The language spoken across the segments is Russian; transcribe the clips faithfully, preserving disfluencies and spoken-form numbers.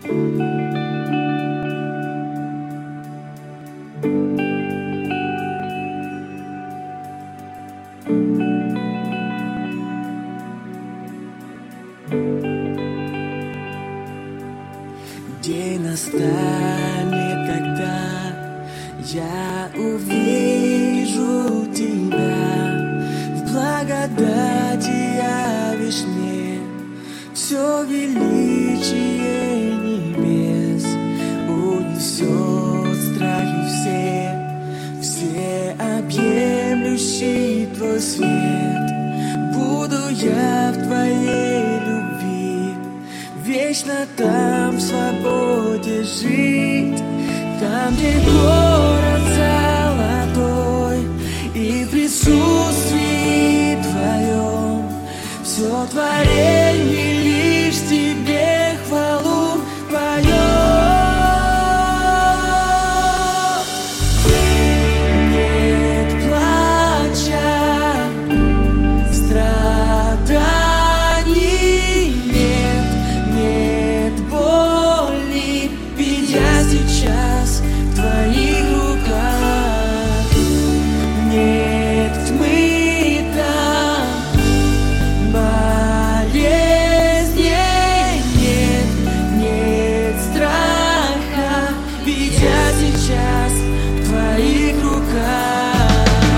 День настанет, когда я увижу тебя. В благодати явишь мне все величие небес. Унесет страхи все, все объемлющий твой свет. Буду я в твоей любви, вечно там в свободе жить. Там, где город золотой, и в присутствии твоем все творение лишь тебе хвалу поет. Нет плача, страданий нет, нет боли, ведь я сейчас в твоих руках. Нет тьмы там, болезней нет, нет страха, ведь я сейчас в твоих руках.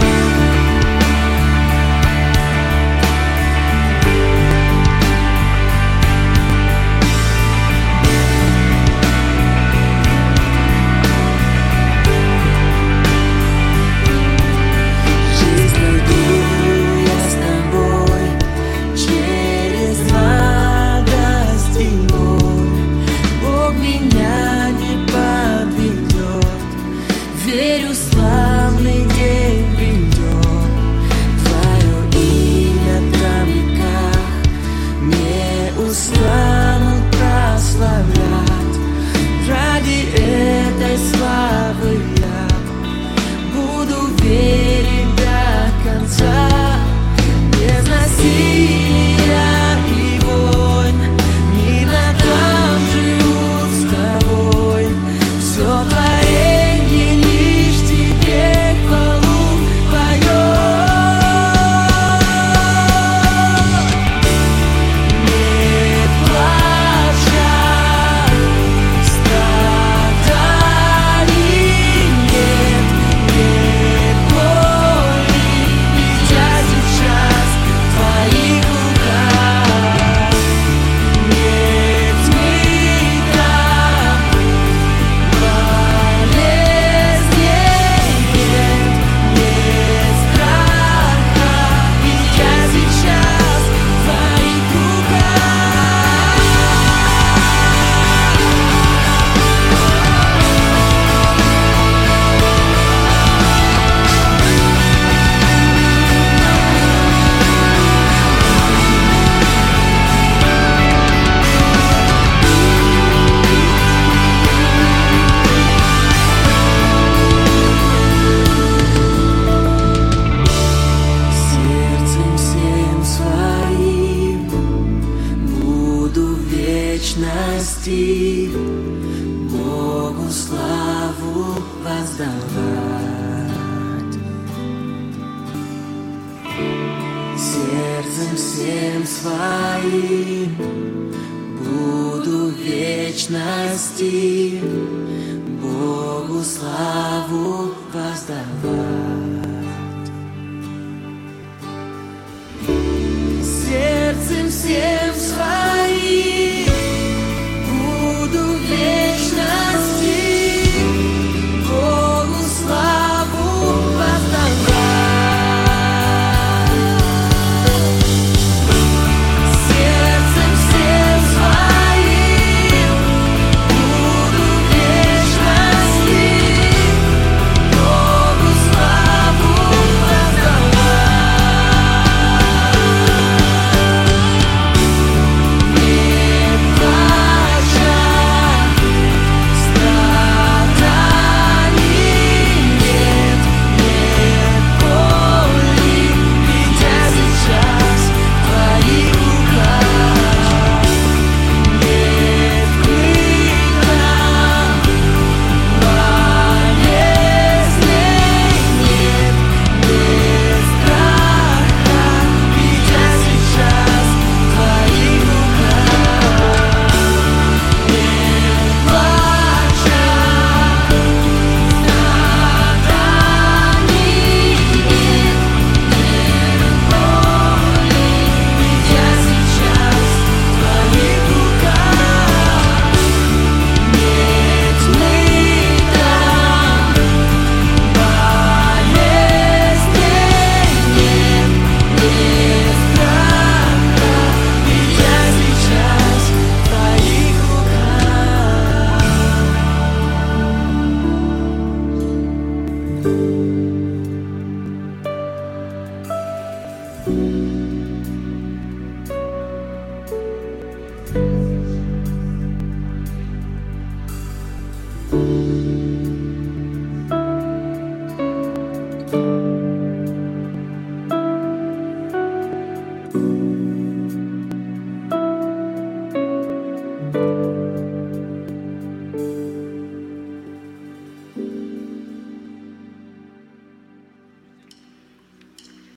Жизнь найду я с тобой через радость и боль. Бог меня не подведет, верю, славный день придет. Твое имя там в веках не устанут прославлять. Ради этой славы я буду верить до конца. Без насилия и войн мирно там живут с тобой. Все творение лишь тебе хвалу поет. Нет плача, страданий нет, нет боли, ведь я сейчас в твоих руках. Нет тьмы там, болезней нет, нет страха, ведь я сейчас в твоих руках. Сердцем всем своим буду в вечности Богу славу воздавать. Сердцем всем своим буду в вечности Богу славу воздавать.